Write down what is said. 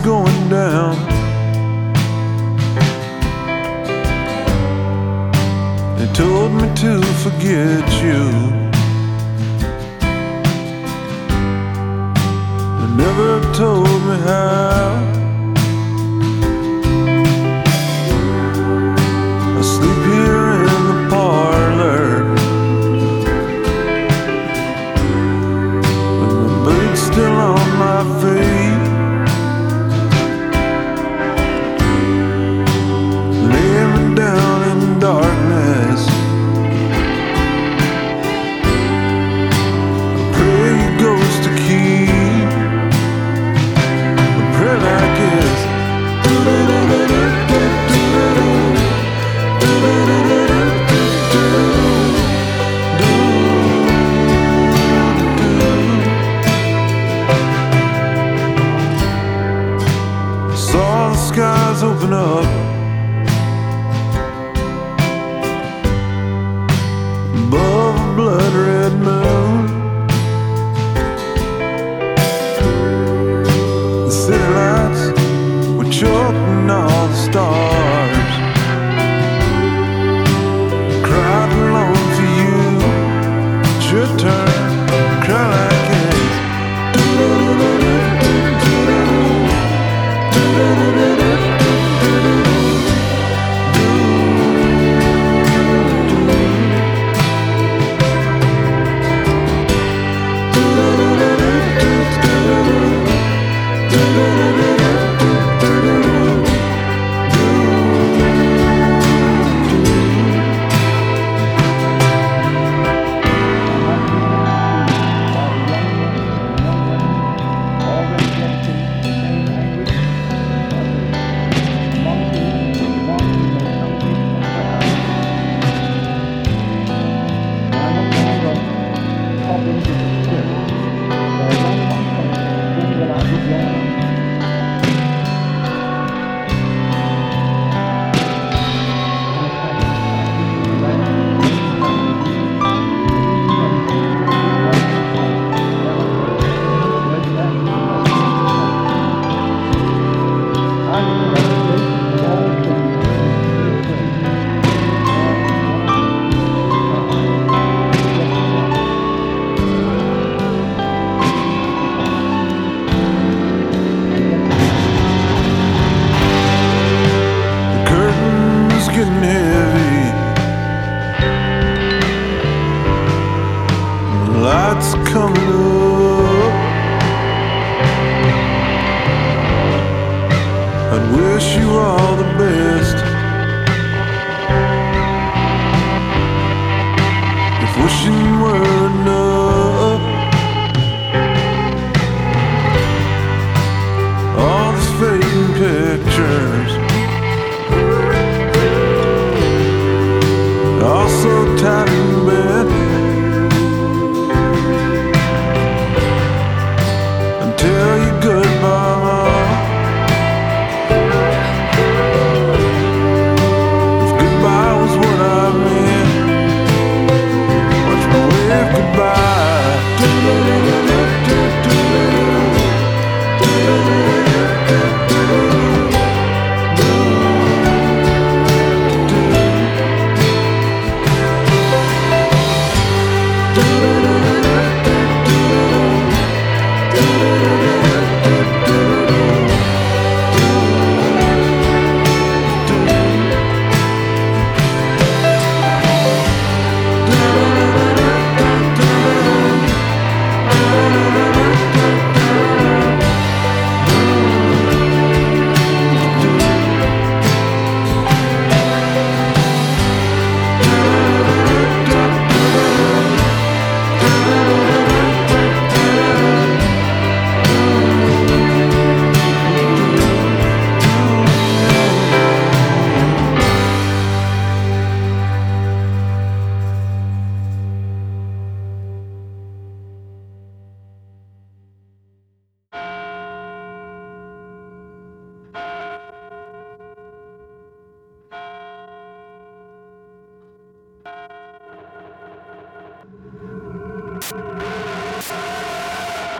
going down. They told me to forget you. They never told me how. I sleep here in the parlor with my boots still on my feet. Lay me down in darkness. I pray your ghost to keep. I pray like this. Saw the skies open up above a blood red moon. The city lights were choking all the stars. Cried alone for you. It's your turn to cry like this. Getting heavy, the lights coming up. I'd wish you all the